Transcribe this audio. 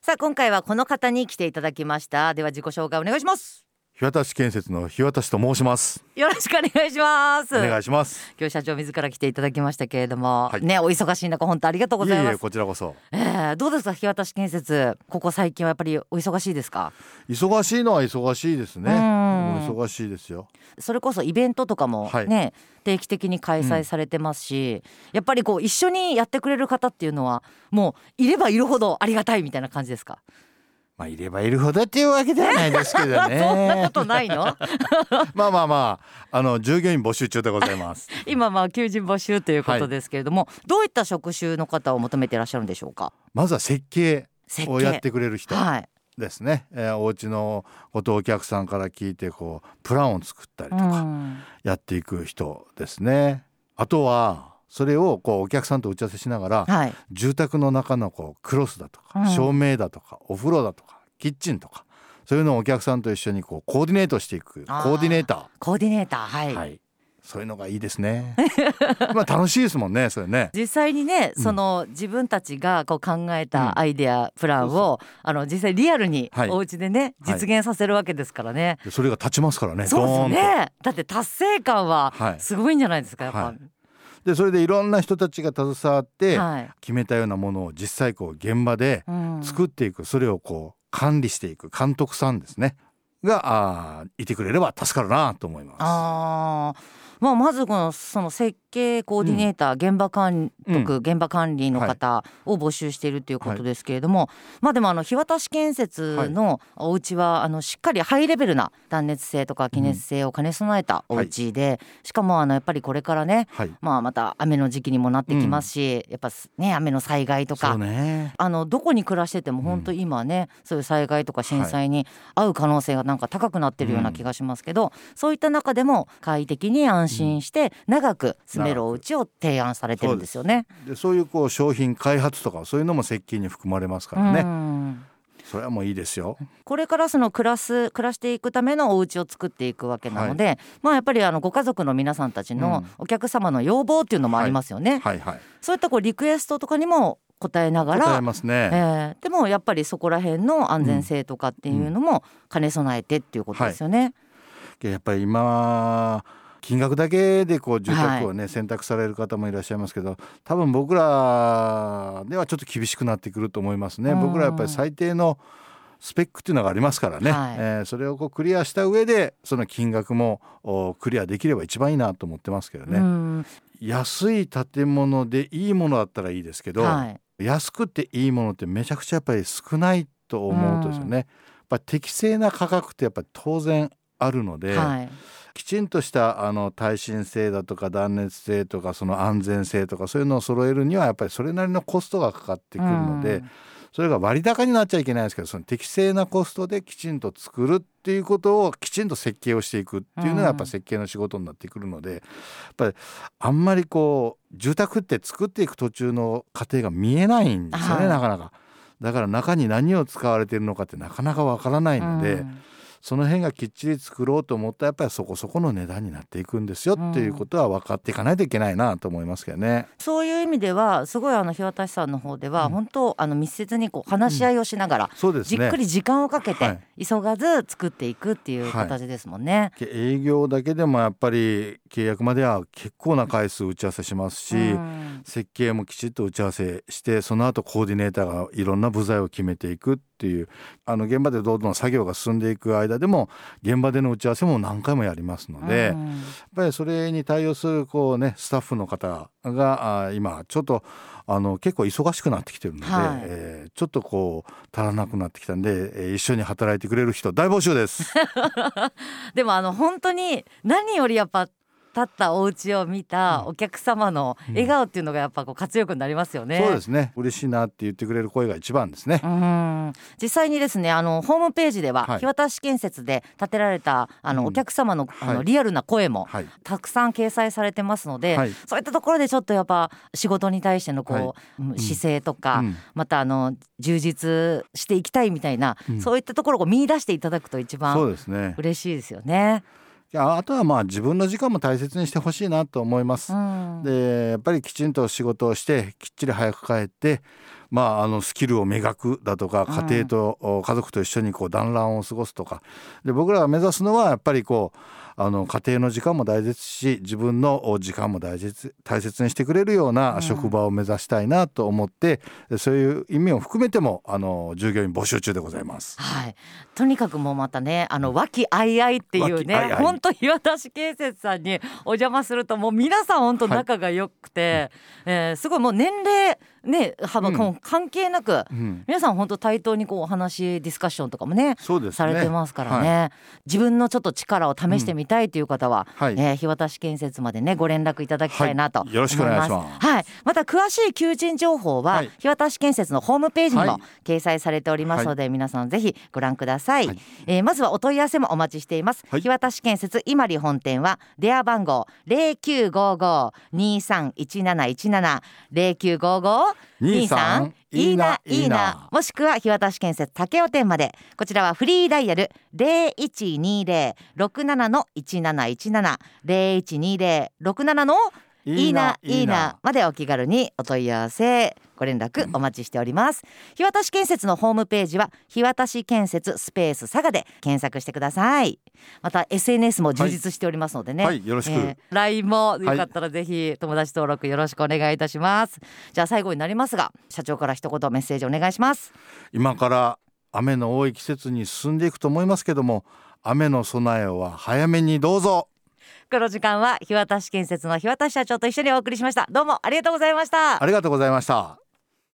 さあ今回はこの方に来ていただきました。では自己紹介お願いします。 日渡建設の日渡と申します。 よろしくお願いします。 お願いします。 今日社長自ら来ていただきましたけれども、 はい、 ね、お忙しい中本当ありがとうございます。 いえいえこちらこそ。 どうですか日渡建設、ここ最近はやっぱりお忙しいですか？ 忙しいのは忙しいですね。忙しいですよ。 それこそイベントとかもね、はい、定期的に開催されてますし、やっぱりこう一緒にやってくれる方っていうのはもういればいるほどありがたいみたいな感じですか？ まあ、いればいるほどっていうわけではないですけどねそんなことないのまあ従業員募集中でございます今求人募集ということですけれども、はい、どういった職種の方を求めていらっしゃるんでしょうか？ まずは設計をやってくれる人ですね、お家のことをお客さんから聞いてこうプランを作ったりとかやっていく人ですね。あとはそれをこうお客さんと打ち合わせしながら、はい、住宅の中のこうクロスだとか、照明だとかお風呂だとかキッチンとかそういうのをお客さんと一緒にこうコーディネートしていくコーディネーター、はいはい、そういうのがいいですねまあ楽しいですもんねそれね。 実際にねその自分たちがこう考えたアイデア、プランを実際リアルにお家でね、はい、実現させるわけですからね、 それが立ちますからね。 そうですね。だって達成感はすごいんじゃないですか、やっぱ、 でそれでいろんな人たちが携わって決めたようなものを実際こう現場で作っていく、それをこう管理していく監督さんですねがいてくれれば助かるなと思います。 まずその設計コーディネーター、現場監督、現場管理の方を募集しているということですけれども、でも日渡建設のお家はしっかりハイレベルな断熱性とか気熱性を兼ね備えたお家で、しかもやっぱりこれからね、また雨の時期にもなってきますし、やっぱね雨の災害とか、どこに暮らしてても本当今ね、そういう災害とか震災に遭う可能性がなんか高くなってるような気がしますけど、そういった中でも快適に安心して長く住めるお家を提案されてるんですよね。 そういうこう商品開発とかそういうのも設計に含まれますからね。それはもういいですよ。 これからその暮らしていくためのお家を作っていくわけなので、やっぱりご家族の皆さんたちのお客様の要望っていうのもありますよね。そういったこうリクエストとかにも答えながら答えますね。 でもやっぱりそこら辺の安全性とかっていうのも兼ね備えてっていうことですよね。 やっぱり今金額だけでこう住宅をね、選択される方もいらっしゃいますけど、多分僕らではちょっと厳しくなってくると思いますね。僕らやっぱり最低のスペックっていうのがありますからね、それをこうクリアした上でその金額もクリアできれば一番いいなと思ってますけどね。安い建物でいいものだったらいいですけど、安くていいものってめちゃくちゃやっぱり少ないと思うとですよね、やっぱ適正な価格ってやっぱり当然あるので、きちんとした耐震性だとか断熱性とかその安全性とかそういうのを揃えるにはやっぱりそれなりのコストがかかってくるので、それが割高になっちゃいけないですけど、その適正なコストできちんと作るっていうことをきちんと設計をしていくっていうのがやっぱ設計の仕事になってくるので、やっぱりあんまりこう住宅って作っていく途中の過程が見えないんですよね、なかなか。だから中に何を使われているのかってなかなかわからないので、その辺がきっちり作ろうと思ったらやっぱりそこそこの値段になっていくんですよっていうことは分かっていかないといけないなと思いますけどね。 そういう意味ではすごい日渡さんの方では本当密接にこう話し合いをしながら、じっくり時間をかけて急がず作っていくっていう形ですもんね。 営業だけでもやっぱり契約までは結構な回数打ち合わせしますし、設計もきちっと打ち合わせしてその後コーディネーターがいろんな部材を決めていくっていう現場でどんどん作業が進んでいく間でも現場での打ち合わせも何回もやりますので、やっぱりそれに対応するこう、スタッフの方が今ちょっと結構忙しくなってきてるので、ちょっとこう足らなくなってきたんで、一緒に働いてくれる人大募集ですでも本当に何よりやっぱ建ったお家を見たお客様の笑顔っていうのがやっぱこう活力になりますよね。 そうですね、嬉しいなって言ってくれる声が一番ですね。 実際にですねホームページでは、日渡建設で建てられたお客様の、リアルな声もたくさん掲載されてますので、そういったところでちょっとやっぱ仕事に対してのこう、姿勢とか、また充実していきたいみたいな、そういったところを見出していただくと一番嬉しいですよね。 あとは自分の時間も大切にしてほしいなと思います。でやっぱりきちんと仕事をしてきっちり早く帰ってスキルを磨くだとか、家庭と家族と一緒に団らんを過ごすとかで、僕らが目指すのはやっぱり家庭の時間も大切し、自分の時間も大切にしてくれるような職場を目指したいなと思って、そういう意味を含めても従業員募集中でございます。 はい、とにかくもうまたね、和気あいあいっていうね、本当日渡建設さんにお邪魔するともう皆さん本当仲が良くて、すごいもう年齢ね幅関係なく、皆さん本当対等にお話ディスカッションとかもね、されてますからね、自分のちょっと力を試してみたいという方は、日渡建設までねご連絡いただきたいなと思います。 よろしくお願いします。 はい、また詳しい求人情報は、日渡建設のホームページにも掲載されておりますので、皆さんぜひご覧ください。まずはお問い合わせもお待ちしています。日渡建設伊万里本店は電話番号 0955-231717 0955-23いいないいな、もしくは日渡建設武雄店まで。こちらはフリーダイヤル 0120-67-1717 0120-67いいないいなまでお気軽にお問い合わせご連絡お待ちしております。日渡建設のホームページは日渡建設スペース佐賀で検索してください。また SNS も充実しておりますのでね、 よろしく、 LINE もよかったらぜひ友達登録よろしくお願いいたします。じゃあ最後になりますが、社長から一言メッセージお願いします。 今から雨の多い季節に進んでいくと思いますけども、雨の備えは早めにどうぞ。 この時間は日渡建設の日渡社長と一緒にお送りしました。どうもありがとうございました。 ありがとうございました。